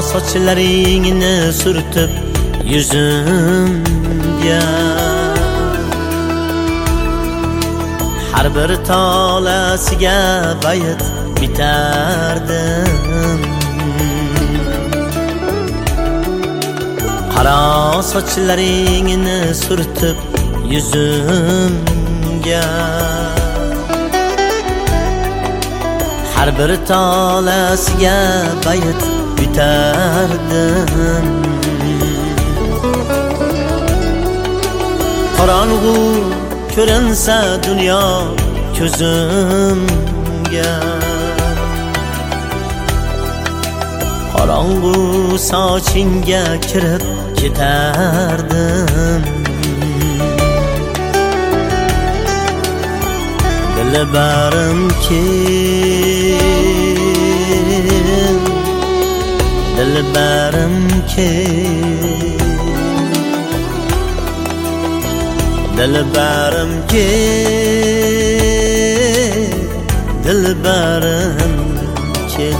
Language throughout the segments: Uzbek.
sochlaringni surtib yuzimga, har bir tolasiga bayt bitardim. Qaro sochlaringni surtib yuzimga, har bir tolasiga bayt bitardim. Qorong'u ko'rinsa dunyo ko'zimga, qorong'u sochingga kirib ketardim. Dilbarim kel, dilbarim kel, dilbarim kel, dilbarim kel.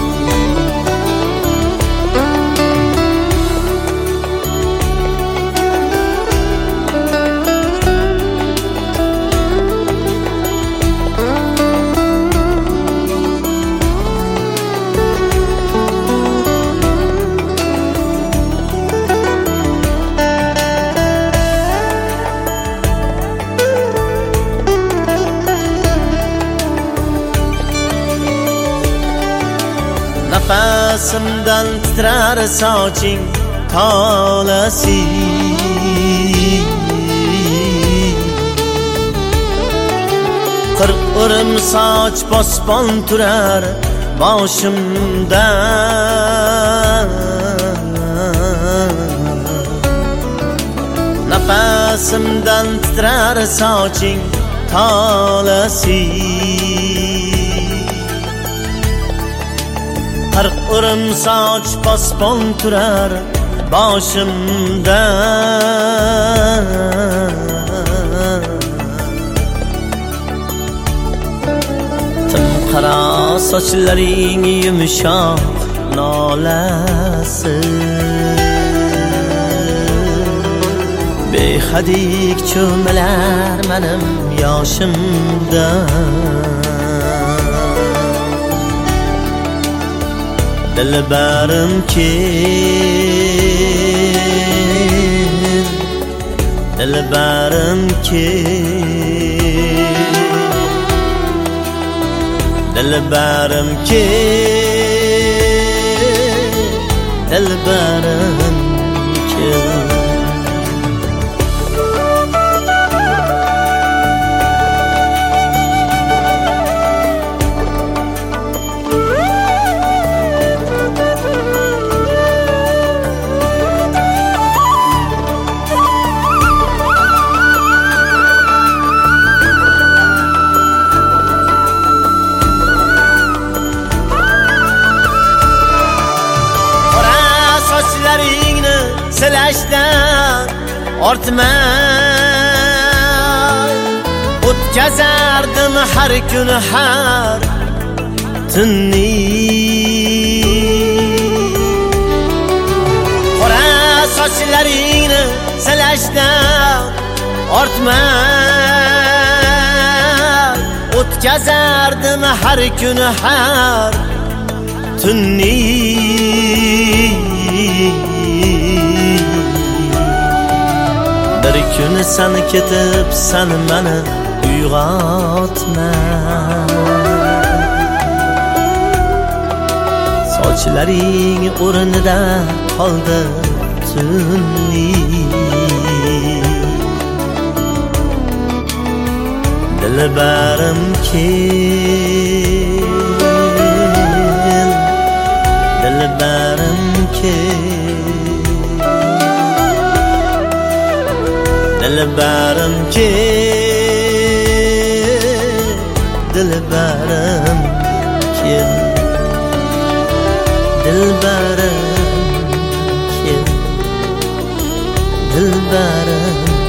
Nafasimdan titrar soching tolasi, qirq o'rim soch posbon turar boshimda. Nafasimdan titrar soching tolasi, qirq o'rim soch posbon turar boshimda. Timqaro sochlaring yumshoq nolasi, behadik cho'milar menim yoshimda. Dilbarim kel, dilbarim kel, dilbarim kel, dilbarim kel. Silashdan ortmay o'tkazardim har kun har tunni. Qora sochlaringni silashdan ortmay o'tkazardim har kun har tunni. Bir kun sen ketib sen meni uyg'otma, sochlaring o'rnida qoldi tunni. Dilbarim kel, dilbarim kel, dilbarim kel, dilbarim kel, dilbarim kel, dilbarim